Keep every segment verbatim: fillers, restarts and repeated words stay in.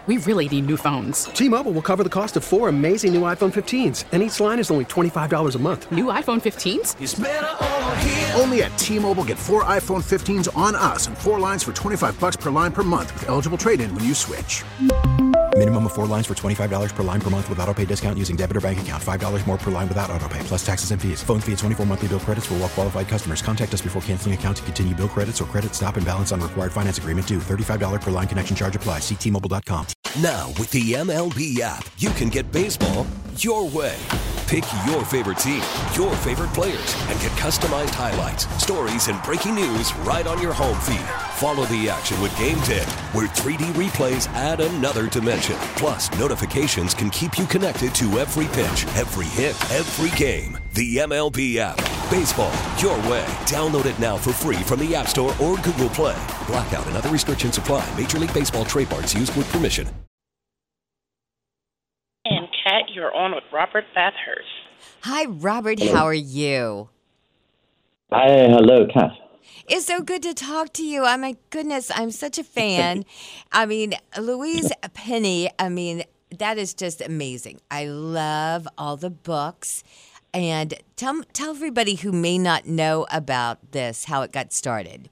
We really need new phones. T-Mobile will cover the cost of four amazing new iPhone fifteens, and each line is only twenty-five dollars a month. New iPhone fifteens? It's better over here. Only at T-Mobile, get four iPhone fifteens on us and four lines for twenty-five dollars per line per month with eligible trade-in when you switch. Minimum of four lines for twenty-five dollars per line per month with autopay discount using debit or bank account. five dollars more per line without autopay, plus taxes and fees. Phone fee at twenty-four monthly bill credits for well-qualified customers. Contact us before canceling account to continue bill credits or credit stop and balance on required finance agreement due. thirty-five dollars per line connection charge applies. See T Mobile dot com. Now, with the M L B app, you can get baseball your way. Pick your favorite team, your favorite players, and get customized highlights, stories, and breaking news right on your home feed. Follow the action with Game Day, where three D replays add another dimension. Plus, notifications can keep you connected to every pitch, every hit, every game. The M L B app. Baseball your way. Download it now for free from the App Store or Google Play. Blackout and other restrictions apply. Major League Baseball trademarks used with permission. And Kat, you're on with Robert Bathurst. Hi, Robert. Hello. How are you? Hi, hello, Kat. It's so good to talk to you. Oh, my goodness, I'm such a fan. I mean, Louise Penny, I mean, that is just amazing. I love all the books. And tell tell everybody who may not know about this, how it got started.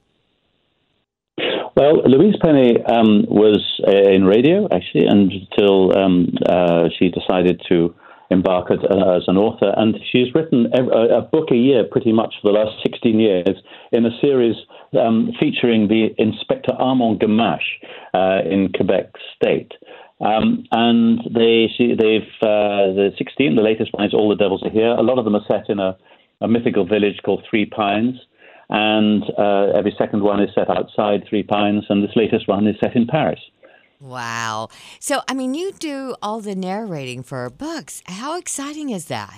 Well, Louise Penny um, was uh, in radio, actually, until um, uh, she decided to embark as, uh, as an author. And she's written a, a book a year pretty much for the last sixteen years in a series um, featuring the Inspector Armand Gamache uh, in Quebec State. Um, and they, she, they've, uh, the sixteen, the latest one is All the Devils Are Here. A lot of them are set in a, a mythical village called Three Pines. And uh, every second one is set outside Three Pines, and this latest one is set in Paris. Wow. So, I mean, you do all the narrating for books. How exciting is that?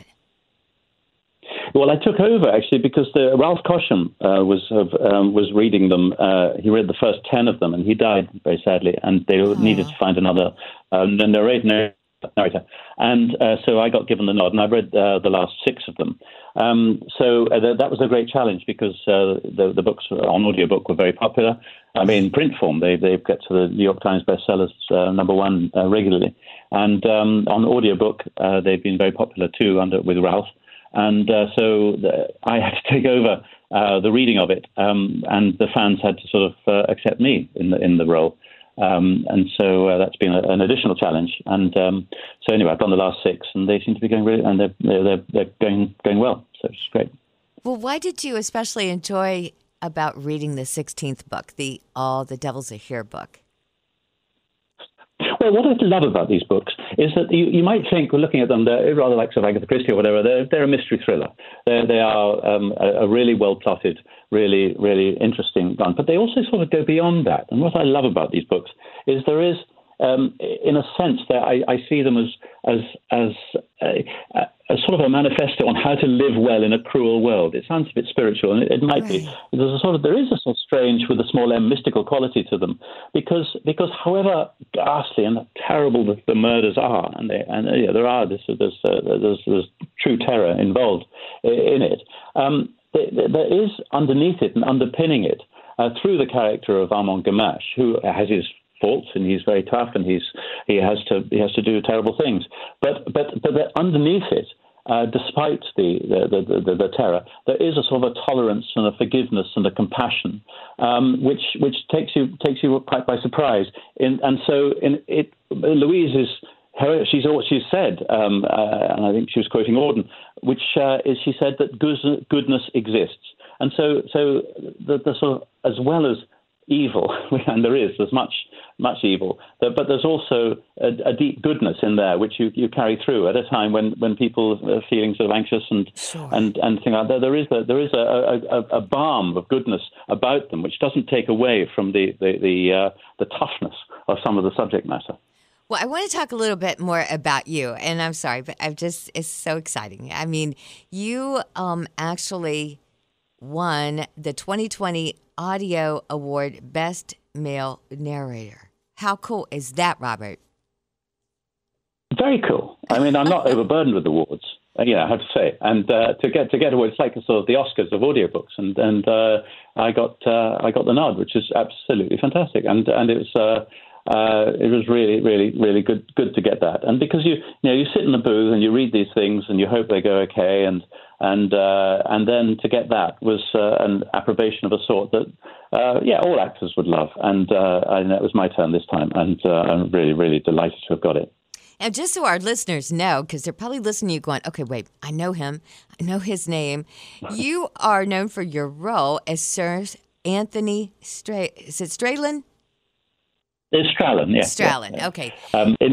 Well, I took over, actually, because the, Ralph Cosham uh, was um, was reading them. Uh, he read the first ten of them, and he died very sadly, and they oh. needed to find another uh, narrator. narrator. And uh, so I got given the nod, and I read uh, the last six of them. Um, so uh, th- that was a great challenge because uh, the, the books on audiobook were very popular. I mean, print form, they they get to the New York Times bestsellers uh, number one uh, regularly. And um, on audiobook, uh, they've been very popular too under with Ralph. And uh, so the, I had to take over uh, the reading of it, um, and the fans had to sort of uh, accept me in the in the role. Um, and so uh, that's been a, an additional challenge. And um, so anyway, I've done the last six, and they seem to be going really, and they're they're they're going going well. So it's great. Well, why did you especially enjoy about reading the sixteenth book, the All the Devils Are Here book? Well, what I love about these books is that you, you might think, well, looking at them, they're rather like sort of Agatha Christie or whatever. They're, they're a mystery thriller. They're, they are um, a, a really well-plotted, really, really interesting one. But they also sort of go beyond that. And what I love about these books is there is, um, in a sense, that I, I see them as as as a, a sort of a manifesto on how to live well in a cruel world. It sounds a bit spiritual, and it, it might right. be. There's a sort of there is a sort of strange, with a small m, mystical quality to them, because because however ghastly and terrible the, the murders are, and they, and yeah, there are there's there's, uh, there's there's true terror involved in it. Um, there, there is underneath it and underpinning it uh, through the character of Armand Gamache, who has his faults, and he's very tough, and he's he has to he has to do terrible things. But but but underneath it, uh, despite the the, the the the terror, there is a sort of a tolerance and a forgiveness and a compassion, um, which which takes you takes you quite by surprise. In, and so in it, Louise is. Her, she's she said, um, uh, and I think she was quoting Auden, which uh, is she said that goodness exists, and so so the, the sort of, as well as evil, and there is, there's much, much evil, but there's also a, a deep goodness in there, which you, you carry through at a time when, when people are feeling sort of anxious and sure. and, and things like that. There is a, there is a, a, a balm of goodness about them, which doesn't take away from the, the, the, uh, the toughness of some of the subject matter. Well, I want to talk a little bit more about you, and I'm sorry, but I've just, it's so exciting. I mean, you um, actually won the twenty twenty Audio Award Best Male Narrator. How cool is that, Robert? Very cool. I mean, I'm not overburdened with awards, yeah, I have to say. And uh, to get to get awards, it's like sort of the Oscars of audiobooks, and and uh, I got uh, I got the nod, which is absolutely fantastic. And and it was. Uh, uh, it was really, really, really good good to get that. And because you you know you sit in the booth and you read these things and you hope they go okay, and and uh, and then to get that was uh, an approbation of a sort that uh, yeah all actors would love. And uh, and it was my turn this time, and uh, I'm really, really delighted to have got it. And just so our listeners know, because they're probably listening to you going, okay, wait, I know him. I know his name. You are known for your role as Sir Anthony Stra- Is it Strallan? It's Strallan, yeah. Strallan, yeah. okay. Um, in,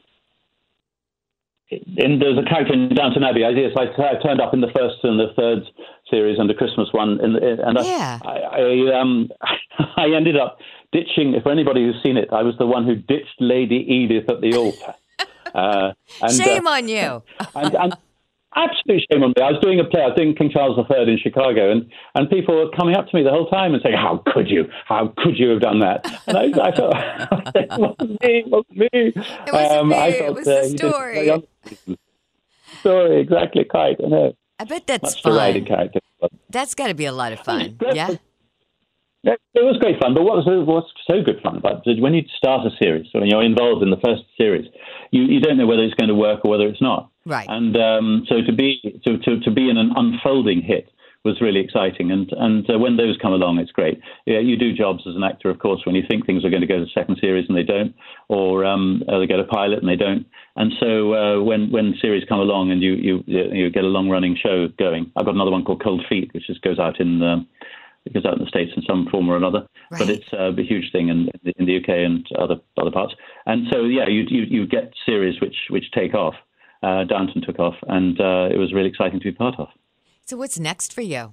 in, there's a character in Downton Abbey. I, yes, I, I turned up in the first and the third series and the Christmas one. In, in, and yeah. I, I, um, I ended up ditching, for anybody who's seen it, I was the one who ditched Lady Edith at the altar. Uh, and, shame uh, on you. and, and absolute shame on me. I was doing a play, I was doing King Charles the Third in Chicago, and, and people were coming up to me the whole time and saying, how could you? How could you have done that? And I, I thought, it wasn't me, it wasn't me. It wasn't um, me, I it felt, was uh, the story. Story, exactly, quite. I know. I bet that's Much fun. derided character. That's got to be a lot of fun, yeah? It was great fun, but what was, what was so good fun about it, when you start a series, so when you're involved in the first series, you, you don't know whether it's going to work or whether it's not. Right. And um, so to be to, to, to be in an unfolding hit was really exciting. And and uh, when those come along, it's great. Yeah, you do jobs as an actor, of course, when you think things are going to go to the second series and they don't, or um, they get a pilot and they don't. And so uh, when when series come along and you you you get a long running show going, I've got another one called Cold Feet, which just goes out in. Um, It goes out in the States in some form or another, right. But it's uh, a huge thing in, in the U K and other other parts. And so, yeah, you you, you get series which which take off. Uh, Downton took off, and uh, it was really exciting to be part of. So what's next for you?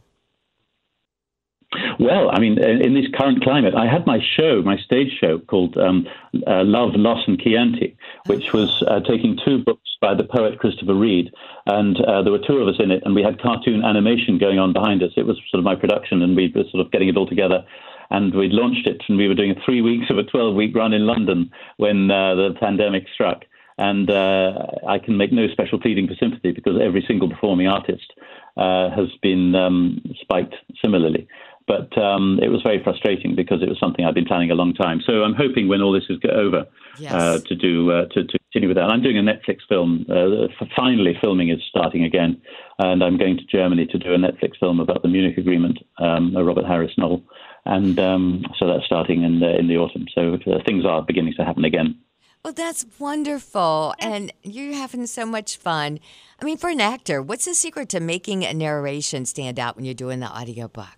Well, I mean, in this current climate, I had my show, my stage show called um, uh, Love, Loss and Chianti, which was uh, taking two books by the poet Christopher Reid. And uh, there were two of us in it, and we had cartoon animation going on behind us. It was sort of my production, and we were sort of getting it all together. And we launched it, and we were doing three weeks of a twelve-week run in London when uh, the pandemic struck. And uh, I can make no special pleading for sympathy because every single performing artist uh, has been um, spiked similarly. But um, it was very frustrating because it was something I'd been planning a long time. So I'm hoping when all this is over yes. uh, to do uh, to, to continue with that. I'm doing a Netflix film. Uh, finally, filming is starting again, and I'm going to Germany to do a Netflix film about the Munich Agreement, um, a Robert Harris novel, and um, so that's starting in the, in the autumn. So uh, things are beginning to happen again. Well, that's wonderful, and you're having so much fun. I mean, for an actor, what's the secret to making a narration stand out when you're doing the audiobook?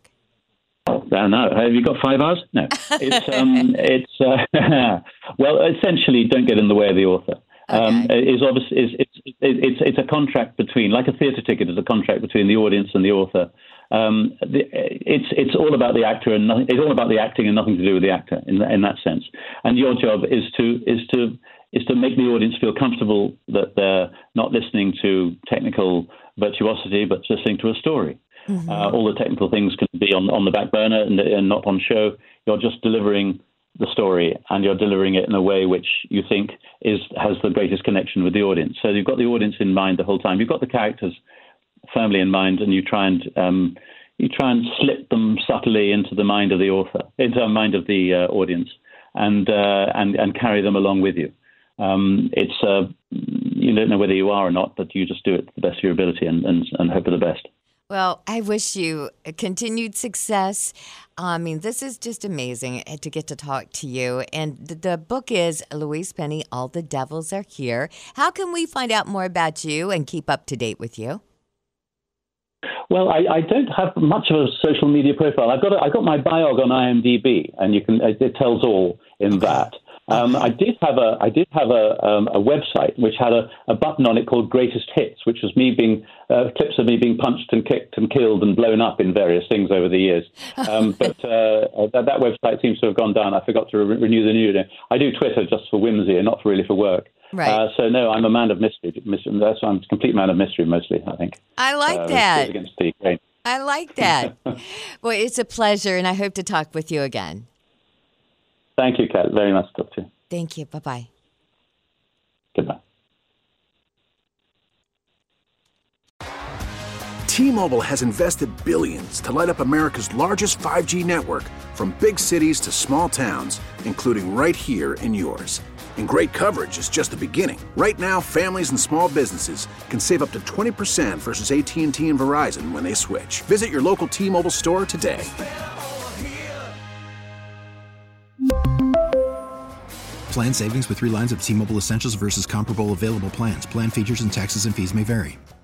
I know. Have you got five hours? No. It's um, it's uh, well, essentially, don't get in the way of the author. Okay. Um, is obviously is it's it's it's a contract between, like a theatre ticket is a contract between the audience and the author. Um, the, it's it's all about the actor and nothing. It's all about the acting and nothing to do with the actor in in that sense. And your job is to is to is to make the audience feel comfortable that they're not listening to technical virtuosity, but listening to a story. Mm-hmm. Uh, all the technical things can be on, on the back burner and, and not on show. You're just delivering the story, and you're delivering it in a way which you think is has the greatest connection with the audience. So you've got the audience in mind the whole time. You've got the characters firmly in mind, and you try and um, you try and slip them subtly into the mind of the author, into the mind of the uh, audience, and uh, and and carry them along with you. Um, it's uh, you don't know whether you are or not, but you just do it to the best of your ability and and, and hope for the best. Well, I wish you continued success. I mean, this is just amazing to get to talk to you. And the, the book is Louise Penny, All the Devils Are Here. How can we find out more about you and keep up to date with you? Well, I, I don't have much of a social media profile. I've got a, I've got my biog on I M D B, and you can it tells all in that. Um, I did have a I did have a um, a website which had a, a button on it called Greatest Hits, which was me being uh, clips of me being punched and kicked and killed and blown up in various things over the years. Um, but uh, that, that website seems to have gone down. I forgot to re- renew the new. I do Twitter just for whimsy and not really for work. Right. Uh, so no, I'm a man of mystery. mystery that's I'm a complete man of mystery mostly. I think. I like uh, that. Against the grain. I like that. Well, it's a pleasure, and I hope to talk with you again. Thank you, Kat. Very nice to talk to you. Thank you. Bye-bye. Goodbye. T-Mobile has invested billions to light up America's largest five G network, from big cities to small towns, including right here in yours. And great coverage is just the beginning. Right now, families and small businesses can save up to twenty percent versus A T and T and Verizon when they switch. Visit your local T-Mobile store today. Plan savings with three lines of T-Mobile Essentials versus comparable available plans. Plan features and taxes and fees may vary.